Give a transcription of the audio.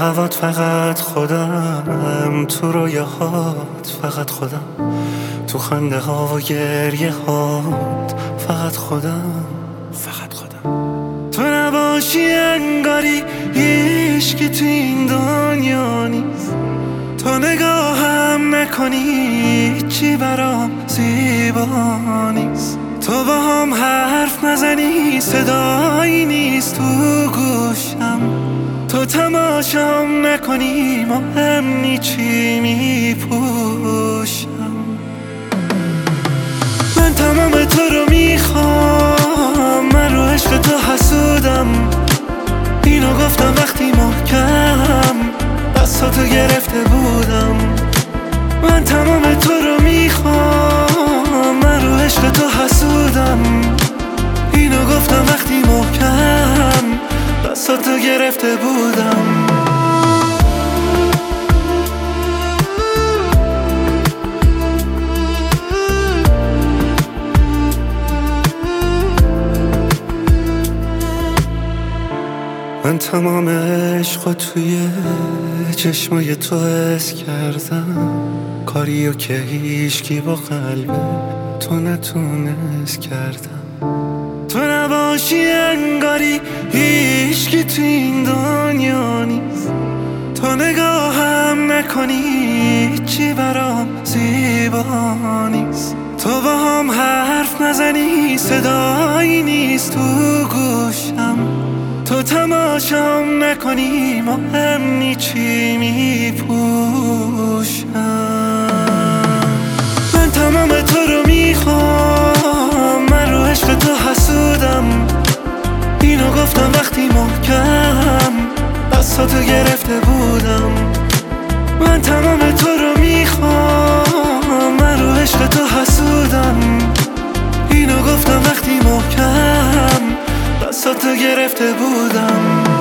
هوات فقط خودم، تو رویاهات فقط خودم، تو خنده ها و گریه هات فقط خودم، فقط خودم. تو نباشی انگاری هیچکی تو این دنیا نیست، تو نگاهم نکنی چی برام زیبا نیست، تو با هم حرف نزنی صدایی نیست تو گوشم، تو تماشام نکنی مهم نی چی میپوشم. من تمام تو رو میخوام، من رو عشق تو حسودم، اینو گفتم وقتی محکم دستاتو گرفته بودم. من تمام تو رو میخوام، من رو عشق تو حسودم، اینو گفتم وقتی محکم دستاتو گرفته بودم. من تمام عشقو توی چشمای تو حس کردم، کاریو که هیچکی با قلب تو نتونست کردم. تو نباشی انگاری هیچکی تو این دنیا نیست، تو نگاهم نکنی چی برام زیبا نیست، تو با هم حرف نزنی صدایی نیست تو گوشم، تو تماشام نکنی مهم نی چی میپوشم. من تمام تو رو میخوام، من رو عشق تو حسودم، اینو گفتم وقتی محکم دستاتو گرفته بودم. من تمام تو رو میخوام، من رو عشق تو حسودم، اینو گفتم وقتی محکم دستاتو گرفته بودم.